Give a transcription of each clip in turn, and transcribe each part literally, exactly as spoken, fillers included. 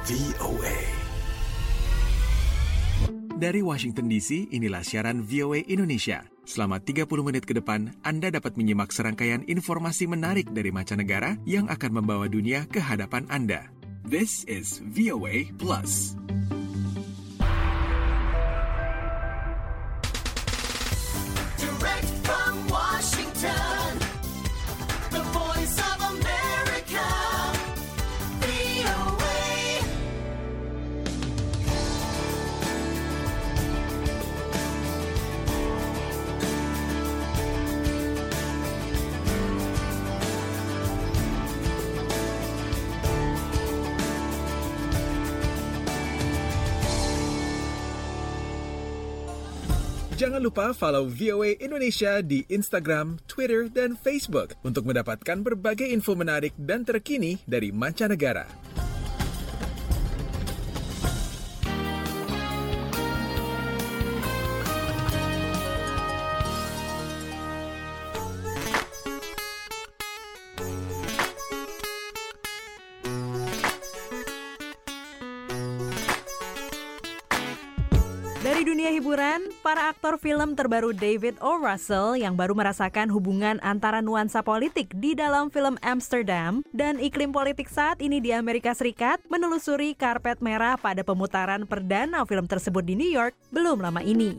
V O A. Dari Washington D C, inilah siaran V O A Indonesia. Selama tiga puluh menit ke depan, Anda dapat menyimak serangkaian informasi menarik dari mancanegara yang akan membawa dunia ke hadapan Anda. This is V O A Plus. Direct from Washington, the voice of America, V O A. Jangan lupa follow V O A Indonesia di Instagram, Twitter, dan Facebook untuk mendapatkan berbagai info menarik dan terkini dari mancanegara. Dari dunia hiburan, para aktor film terbaru David O. Russell yang baru merasakan hubungan antara nuansa politik di dalam film Amsterdam dan iklim politik saat ini di Amerika Serikat menelusuri karpet merah pada pemutaran perdana film tersebut di New York belum lama ini.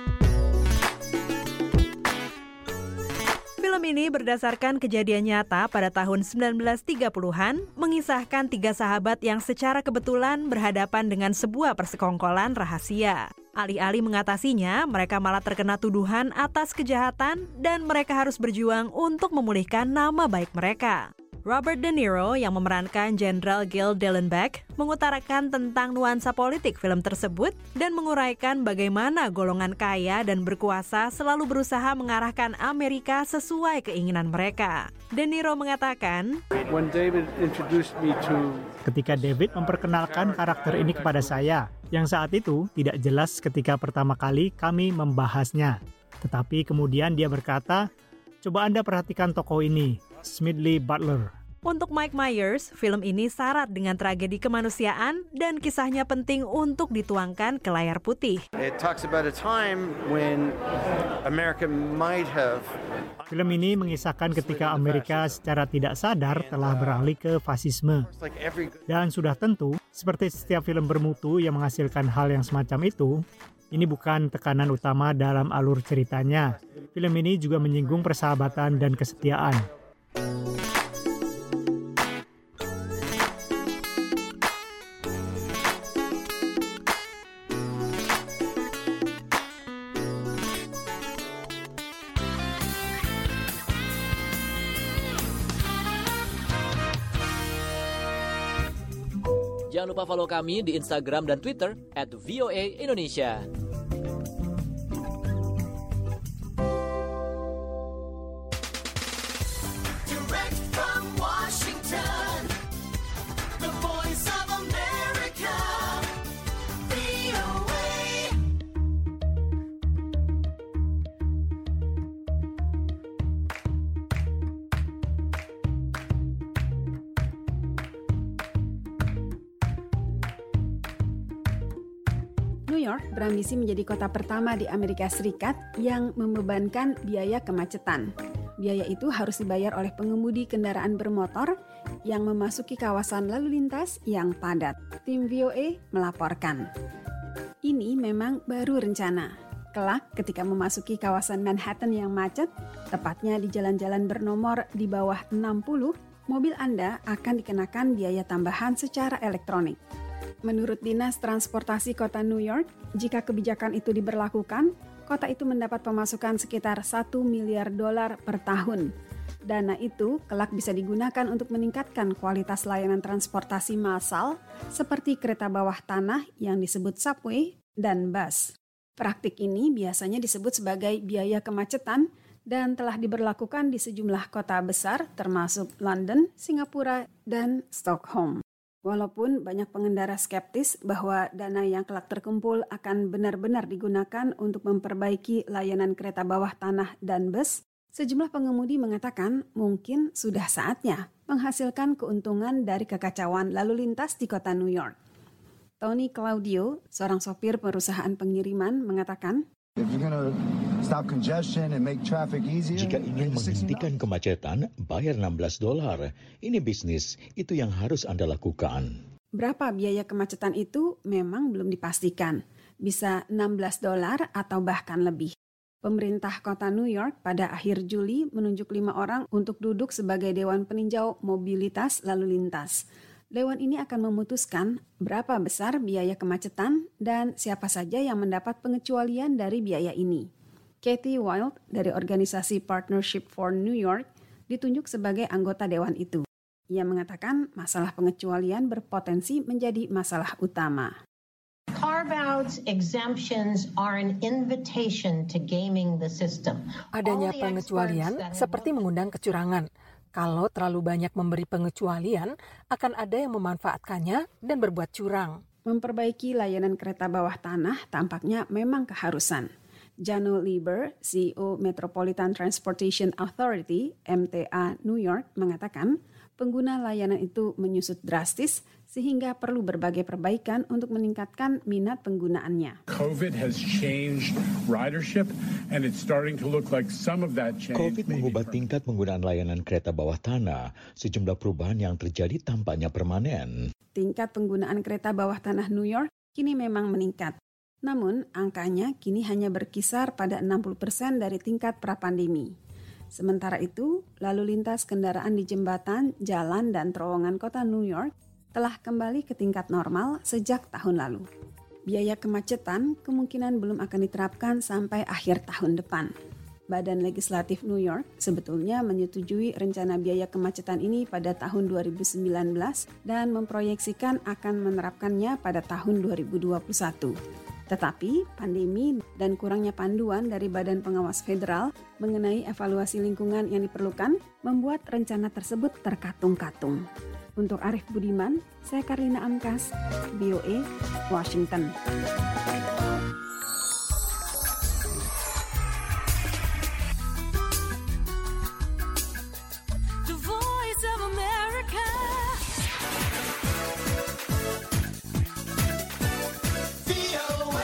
Film ini berdasarkan kejadian nyata pada tahun sembilan belas tiga puluhan, mengisahkan tiga sahabat yang secara kebetulan berhadapan dengan sebuah persekongkolan rahasia. Alih-alih mengatasinya, mereka malah terkena tuduhan atas kejahatan dan mereka harus berjuang untuk memulihkan nama baik mereka. Robert De Niro yang memerankan Jenderal Gil Dellenbach mengutarakan tentang nuansa politik film tersebut dan menguraikan bagaimana golongan kaya dan berkuasa selalu berusaha mengarahkan Amerika sesuai keinginan mereka. De Niro mengatakan, When David introduced me to... Ketika David memperkenalkan karakter ini kepada saya, yang saat itu tidak jelas ketika pertama kali kami membahasnya. Tetapi kemudian dia berkata, coba Anda perhatikan tokoh ini, Smedley Butler. Untuk Mike Myers, film ini syarat dengan tragedi kemanusiaan dan kisahnya penting untuk dituangkan ke layar putih. It talks about a time when America might have... Film ini mengisahkan ketika Amerika secara tidak sadar telah beralih ke fasisme. Dan sudah tentu, seperti setiap film bermutu yang menghasilkan hal yang semacam itu, ini bukan tekanan utama dalam alur ceritanya. Film ini juga menyinggung persahabatan dan kesetiaan. Jangan lupa follow kami di Instagram dan Twitter at V O A Indonesia. Direct from Washington, the voice of America, V O A. New York berambisi menjadi kota pertama di Amerika Serikat yang membebankan biaya kemacetan. Biaya itu harus dibayar oleh pengemudi kendaraan bermotor yang memasuki kawasan lalu lintas yang padat. Tim V O A melaporkan. Ini memang baru rencana. Kelak ketika memasuki kawasan Manhattan yang macet, tepatnya di jalan-jalan bernomor di bawah enam puluh, mobil Anda akan dikenakan biaya tambahan secara elektronik. Menurut Dinas Transportasi Kota New York, jika kebijakan itu diberlakukan, kota itu mendapat pemasukan sekitar satu miliar dolar per tahun. Dana itu kelak bisa digunakan untuk meningkatkan kualitas layanan transportasi massal seperti kereta bawah tanah yang disebut subway dan bus. Praktik ini biasanya disebut sebagai biaya kemacetan dan telah diberlakukan di sejumlah kota besar termasuk London, Singapura, dan Stockholm. Walaupun banyak pengendara skeptis bahwa dana yang kelak terkumpul akan benar-benar digunakan untuk memperbaiki layanan kereta bawah tanah dan bus, sejumlah pengemudi mengatakan mungkin sudah saatnya menghasilkan keuntungan dari kekacauan lalu lintas di kota New York. Tony Claudio, seorang sopir perusahaan pengiriman, mengatakan, Jika ingin menghentikan kemacetan, bayar enam belas dolar. Ini bisnis, itu yang harus Anda lakukan. Berapa biaya kemacetan itu memang belum dipastikan. Bisa enam belas dolar atau bahkan lebih. Pemerintah kota New York pada akhir Juli menunjuk lima orang untuk duduk sebagai Dewan Peninjau Mobilitas Lalu Lintas. Dewan ini akan memutuskan berapa besar biaya kemacetan dan siapa saja yang mendapat pengecualian dari biaya ini. Kathy Wild dari organisasi Partnership for New York ditunjuk sebagai anggota dewan itu. Ia mengatakan masalah pengecualian berpotensi menjadi masalah utama. Carve-outs, exemptions are an invitation to gaming the system. Adanya pengecualian seperti mengundang kecurangan. Kalau terlalu banyak memberi pengecualian, akan ada yang memanfaatkannya dan berbuat curang. Memperbaiki layanan kereta bawah tanah tampaknya memang keharusan. Jano Lieber, C E O Metropolitan Transportation Authority, M T A New York, mengatakan pengguna layanan itu menyusut drastis sehingga perlu berbagai perbaikan untuk meningkatkan minat penggunaannya. COVID has changed ridership and it's starting to look like some of that change. COVID mengubah tingkat penggunaan layanan kereta bawah tanah. Sejumlah perubahan yang terjadi tampaknya permanen. Tingkat penggunaan kereta bawah tanah New York kini memang meningkat. Namun, angkanya kini hanya berkisar pada enam puluh persen dari tingkat pra-pandemi. Sementara itu, lalu lintas kendaraan di jembatan, jalan, dan terowongan kota New York telah kembali ke tingkat normal sejak tahun lalu. Biaya kemacetan kemungkinan belum akan diterapkan sampai akhir tahun depan. Badan Legislatif New York sebetulnya menyetujui rencana biaya kemacetan ini pada tahun dua ribu sembilan belas dan memproyeksikan akan menerapkannya pada tahun dua ribu dua puluh satu. Tetapi pandemi dan kurangnya panduan dari Badan Pengawas Federal mengenai evaluasi lingkungan yang diperlukan membuat rencana tersebut terkatung-katung. Untuk Arif Budiman, saya Karina Amkas, V O A, Washington. The Voice of America. V O A.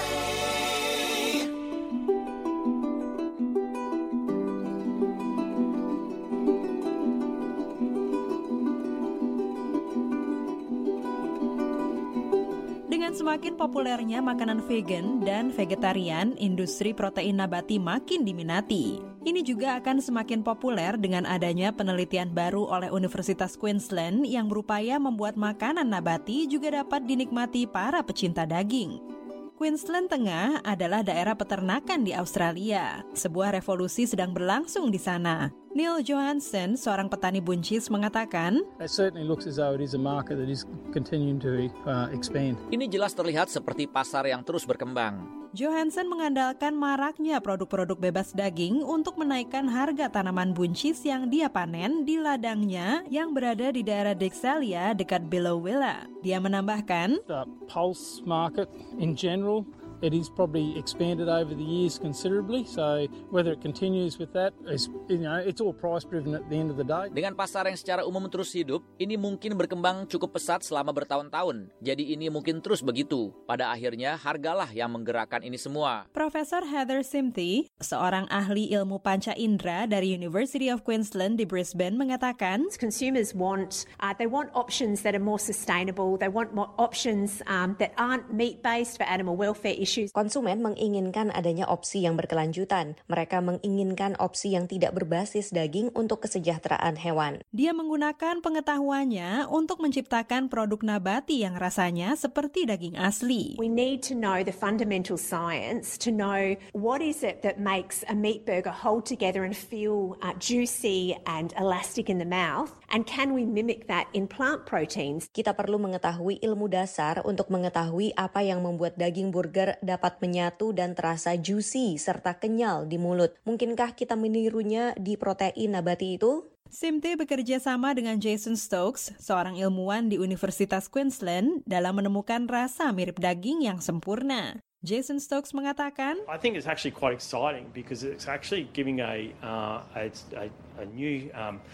Dengan semakin populernya makanan vegan dan vegetarian, industri protein nabati makin diminati. Ini juga akan semakin populer dengan adanya penelitian baru oleh Universitas Queensland yang berupaya membuat makanan nabati juga dapat dinikmati para pecinta daging. Queensland Tengah adalah daerah peternakan di Australia. Sebuah revolusi sedang berlangsung di sana. Neil Johansson, seorang petani buncis, mengatakan, It certainly looks as though it is a market that is continuing to uh, expand. Ini jelas terlihat seperti pasar yang terus berkembang. Johansson mengandalkan maraknya produk-produk bebas daging untuk menaikkan harga tanaman buncis yang dia panen di ladangnya yang berada di daerah Dexalia dekat Billowilla. Dia menambahkan, The pulse market in general, it is probably expanded over the years considerably. So whether it continues with that is, you know, it's all price driven at the end of the day. Dengan pasar yang secara umum terus hidup, ini mungkin berkembang cukup pesat selama bertahun-tahun. Jadi ini mungkin terus begitu. Pada akhirnya, hargalah yang menggerakkan ini semua. Profesor Heather Simthi, seorang ahli ilmu panca indera dari University of Queensland di Brisbane, mengatakan, Consumers want, uh, they want options that are more sustainable. They want more options um, that aren't meat-based for animal welfare issues. Konsumen menginginkan adanya opsi yang berkelanjutan. Mereka menginginkan opsi yang tidak berbasis daging untuk kesejahteraan hewan. Dia menggunakan pengetahuannya untuk menciptakan produk nabati yang rasanya seperti daging asli. We need to know the fundamental science to know what is it that makes a meat burger hold together and feel uh, juicy and elastic in the mouth, and can we mimic that in plant proteins? Kita perlu mengetahui ilmu dasar untuk mengetahui apa yang membuat daging burger dapat menyatu dan terasa juicy serta kenyal di mulut. Mungkinkah kita menirunya di protein nabati itu? Simthi bekerja sama dengan Jason Stokes, seorang ilmuwan di Universitas Queensland, dalam menemukan rasa mirip daging yang sempurna. Jason Stokes mengatakan, I think it's actually quite exciting because it's actually giving a uh, a, a, a new um,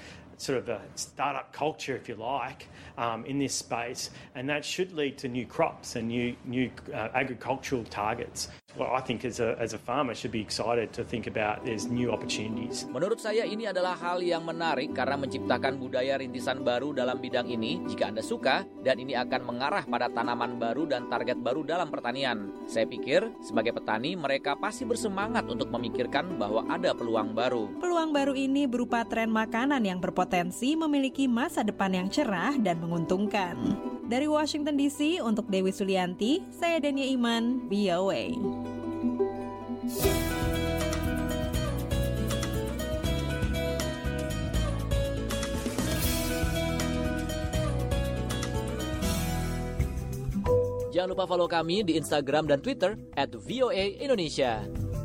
sort of a startup culture, if you like, um, in this space, and that should lead to new crops and new new uh, agricultural targets. Well, I think as a as a farmer should be excited to think about there's new opportunities. Menurut saya ini adalah hal yang menarik karena menciptakan budaya rintisan baru dalam bidang ini jika Anda suka, dan ini akan mengarah pada tanaman baru dan target baru dalam pertanian. Saya pikir sebagai petani mereka pasti bersemangat untuk memikirkan bahwa ada peluang baru. Peluang baru ini berupa tren makanan yang berpotensi memiliki masa depan yang cerah dan menguntungkan. Dari Washington D C untuk Dewi Sulianti, saya Dania Iman, V O A. Jangan lupa follow kami di Instagram dan Twitter at V O A Indonesia.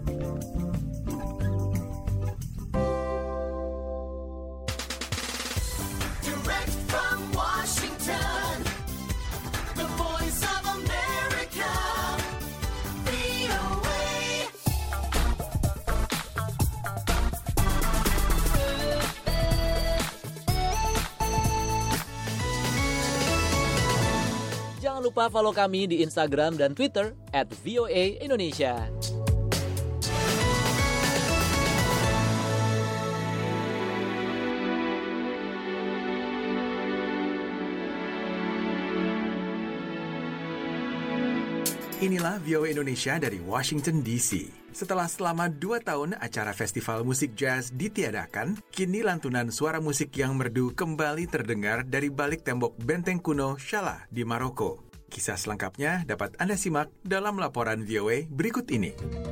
Direct from Washington, the voice of America, V O A. Jangan lupa follow kami di Instagram dan Twitter at V O A Indonesia. Inilah V O A Indonesia dari Washington D C. Setelah selama dua tahun acara festival musik jazz ditiadakan, kini lantunan suara musik yang merdu kembali terdengar dari balik tembok benteng kuno Shalah di Maroko. Kisah selengkapnya dapat Anda simak dalam laporan V O A berikut ini.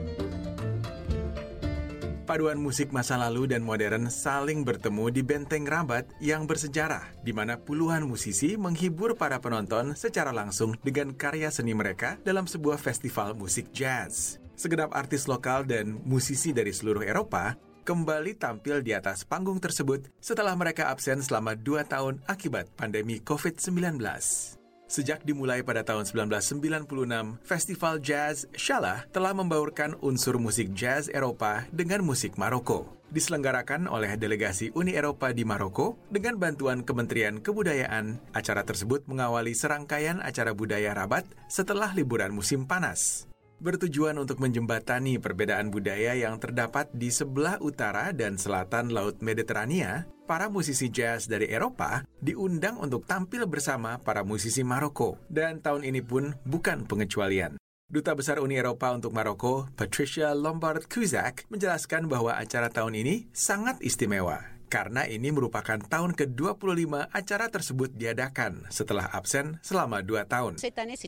Paduan musik masa lalu dan modern saling bertemu di Benteng Rabat yang bersejarah, di mana puluhan musisi menghibur para penonton secara langsung dengan karya seni mereka dalam sebuah festival musik jazz. Segenap artis lokal dan musisi dari seluruh Eropa kembali tampil di atas panggung tersebut setelah mereka absen selama dua tahun akibat pandemi covid sembilan belas. Sejak dimulai pada tahun sembilan belas sembilan puluh enam, Festival Jazz Shalah telah membaurkan unsur musik jazz Eropa dengan musik Maroko. Diselenggarakan oleh delegasi Uni Eropa di Maroko dengan bantuan Kementerian Kebudayaan, acara tersebut mengawali serangkaian acara budaya Rabat setelah liburan musim panas. Bertujuan untuk menjembatani perbedaan budaya yang terdapat di sebelah utara dan selatan Laut Mediterania, para musisi jazz dari Eropa diundang untuk tampil bersama para musisi Maroko, dan tahun ini pun bukan pengecualian. Duta Besar Uni Eropa untuk Maroko, Patricia Lombard-Cusack, menjelaskan bahwa acara tahun ini sangat istimewa. Karena ini merupakan tahun ke dua puluh lima acara tersebut diadakan setelah absen selama dua tahun.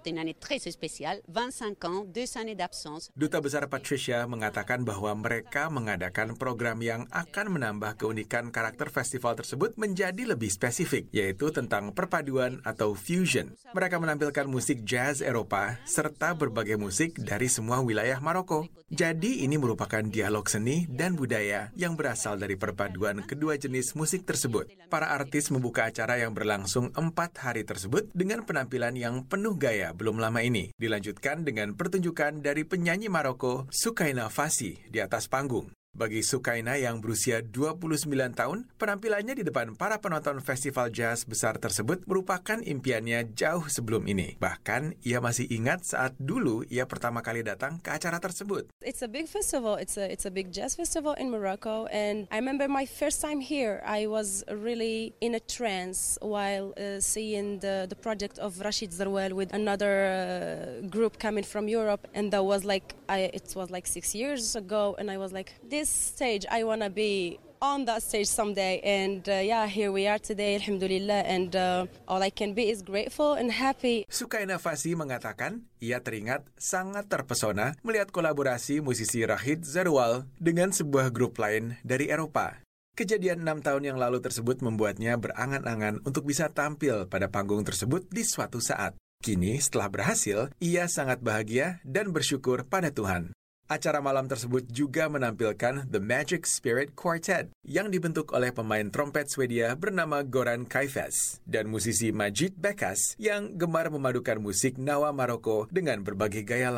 Duta Besar Patricia mengatakan bahwa mereka mengadakan program yang akan menambah keunikan karakter festival tersebut menjadi lebih spesifik, yaitu tentang perpaduan atau fusion. Mereka menampilkan musik jazz Eropa serta berbagai musik dari semua wilayah Maroko. Jadi ini merupakan dialog seni dan budaya yang berasal dari perpaduan kedua jenis musik tersebut. Para artis membuka acara yang berlangsung empat hari tersebut dengan penampilan yang penuh gaya belum lama ini. Dilanjutkan dengan pertunjukan dari penyanyi Maroko, Soukaina Fassi, di atas panggung. Bagi Soukaina yang berusia dua puluh sembilan tahun, penampilannya di depan para penonton festival jazz besar tersebut merupakan impiannya jauh sebelum ini. Bahkan, ia masih ingat saat dulu ia pertama kali datang ke acara tersebut. It's a big festival. It's a it's a big jazz festival in Morocco, and I remember my first time here. I was really in a trance while uh, seeing the the project of Rachid Zarwal with another uh, group coming from Europe, and that was like I it was like six years ago, and I was like, this stage I want to be on that stage someday, and uh, yeah, here we are today, alhamdulillah, and uh, all I can be is grateful and happy. Soukaina Fassi mengatakan ia teringat sangat terpesona melihat kolaborasi musisi Rachid Zarwal dengan sebuah grup lain dari Eropa. Kejadian enam tahun yang lalu tersebut membuatnya berangan-angan untuk bisa tampil pada panggung tersebut di suatu saat. Kini setelah berhasil, ia sangat bahagia dan bersyukur pada Tuhan. Acara malam tersebut juga menampilkan The Magic Spirit Quartet yang dibentuk oleh pemain trompet Swedia bernama Goran Kaifes dan musisi Majid Bekas yang gemar memadukan musik Nawa Maroko dengan berbagai gaya lain.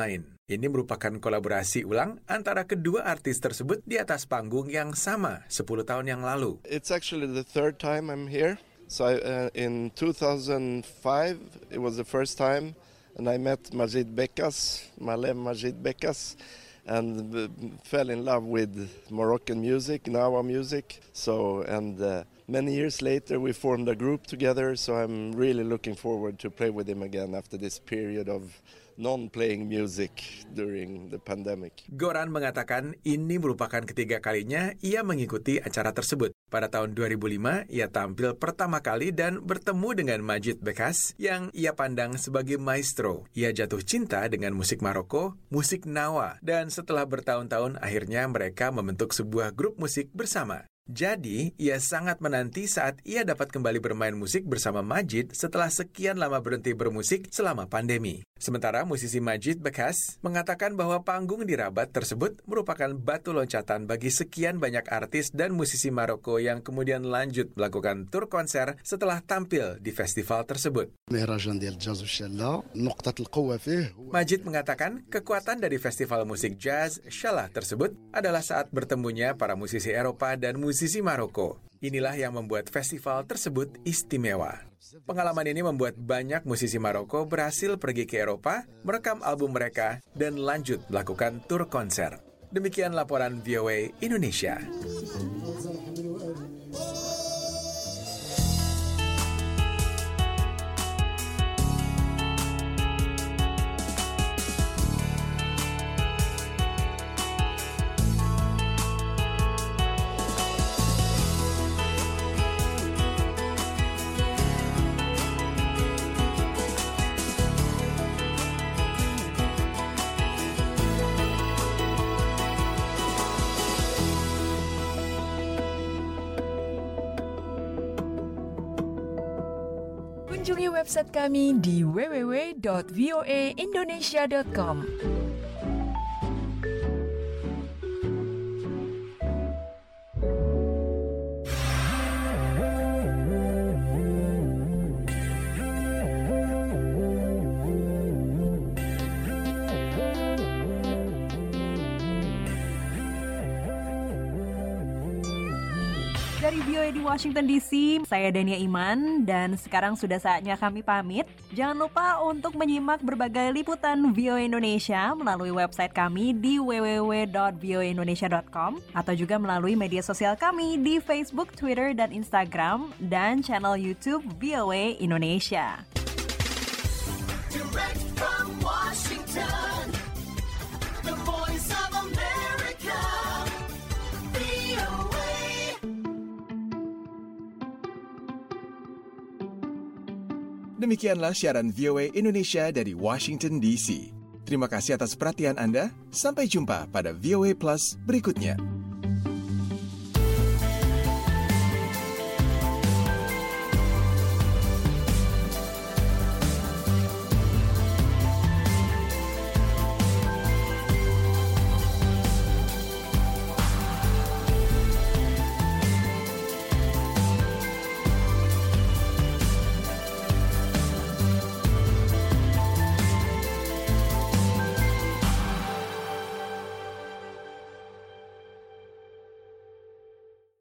Ini merupakan kolaborasi ulang antara kedua artis tersebut di atas panggung yang sama sepuluh tahun yang lalu. It's actually the third time I'm here. So I, uh, in two thousand five, it was the first time, and I met Majid Bekas, Malem Majid Bekas, and uh, fell in love with Moroccan music, Nawa music. So, and uh, many years later we formed a group together, so I'm really looking forward to play with him again after this period of non-playing music during the pandemic. Goran mengatakan ini merupakan ketiga kalinya ia mengikuti acara tersebut. Pada tahun dua ribu lima, ia tampil pertama kali dan bertemu dengan Majid Bekas yang ia pandang sebagai maestro. Ia jatuh cinta dengan musik Maroko, musik Nawa, dan setelah bertahun-tahun akhirnya mereka membentuk sebuah grup musik bersama. Jadi, ia sangat menanti saat ia dapat kembali bermain musik bersama Majid setelah sekian lama berhenti bermusik selama pandemi. Sementara musisi Majid Bekas mengatakan bahwa panggung di Rabat tersebut merupakan batu loncatan bagi sekian banyak artis dan musisi Maroko yang kemudian lanjut melakukan tur konser setelah tampil di festival tersebut. Majid mengatakan kekuatan dari festival musik jazz Shalah tersebut adalah saat bertemunya para musisi Eropa dan musisi Maroko. Inilah yang membuat festival tersebut istimewa. Pengalaman ini membuat banyak musisi Maroko berhasil pergi ke Eropa, merekam album mereka, dan lanjut melakukan tur konser. Demikian laporan V O A Indonesia. Kunjungi website kami di w w w dot v o a indonesia dot com. Dari V O A di Washington D C, saya Dania Iman, dan sekarang sudah saatnya kami pamit. Jangan lupa untuk menyimak berbagai liputan V O A Indonesia melalui website kami di w w w dot v o a indonesia dot com atau juga melalui media sosial kami di Facebook, Twitter, dan Instagram, dan channel YouTube V O A Indonesia. Direct from Washington, the voice of America, V O A. Demikianlah siaran V O A Indonesia dari Washington D C. Terima kasih atas perhatian Anda. Sampai jumpa pada V O A Plus berikutnya.